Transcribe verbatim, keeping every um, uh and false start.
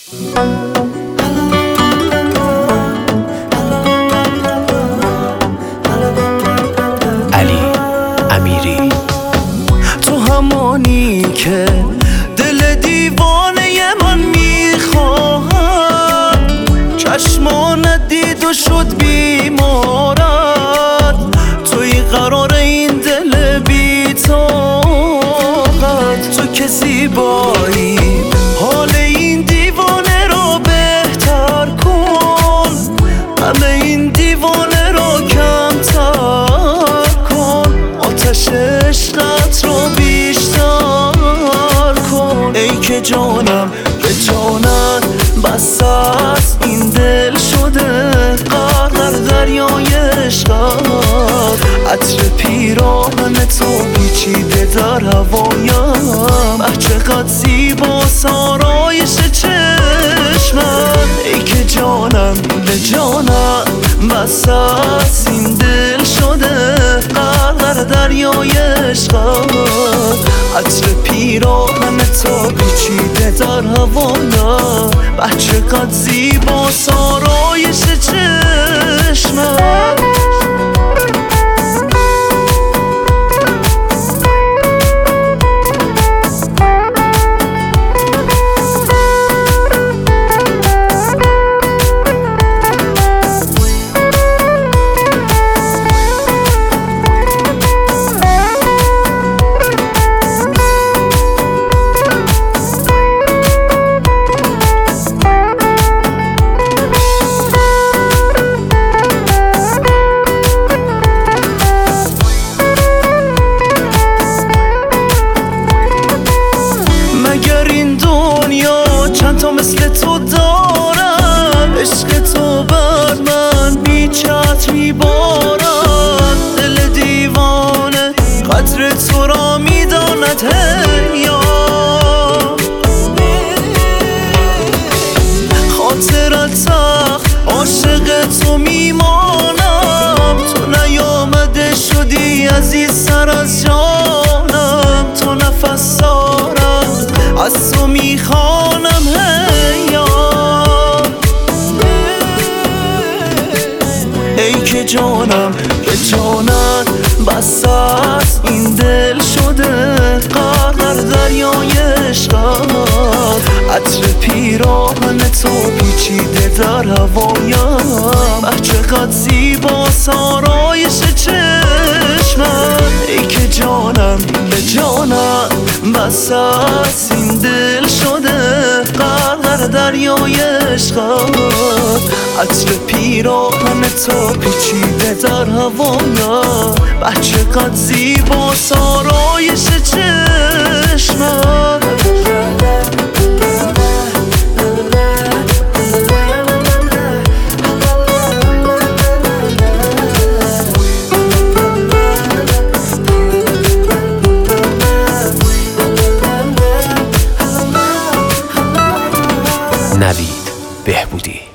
علی امیری. تو همانی که دل دیوانه من میخواهد، چشمانت دید و شد بیمارت، توی قرار این دل بی طاقت. تو که زیبایی حال این دیوانه را بهتر کن، همه این دیوانه را کمتر کن، آتش عشقت را بیشتر کن. ای که جانم به جانت بس است، این دل شده غرق در دریای عشقت. عطر پیراهن تو پیچیده در هوایم، اه چقدر زیبا آرایش چشمت. ای که جانم به جانم بس است، این دل شده غرق در دریای عشقت. عطر پیراهن تو پیچیده در هوایم، اه چقدر زیبا آرایش چشمت. چند تا مثل تو دارم، عشق تو بر من بی چتر میبارد. دل دیوانه قدر تو را میداند هیا، خاطرت سخت عاشق تو میمانم. تو نیامده شدی عزیز سر از جانم، تو نفس دارم از تو میخوانم هیا. ای که جانم به جانت بس است، این دل شده غرق در دریای عشقت. عطر پیراهن تو پیچیده در هوایم، اه چقدر زیبا آرایش چشمت. ای که جانم به جانم بس است، این دل شده غرق در دریای عشقت. عطر پیراهن تو پیچیده در هوایم، اه چقدر زیبا آرایش چشمت. نوید بهبودی.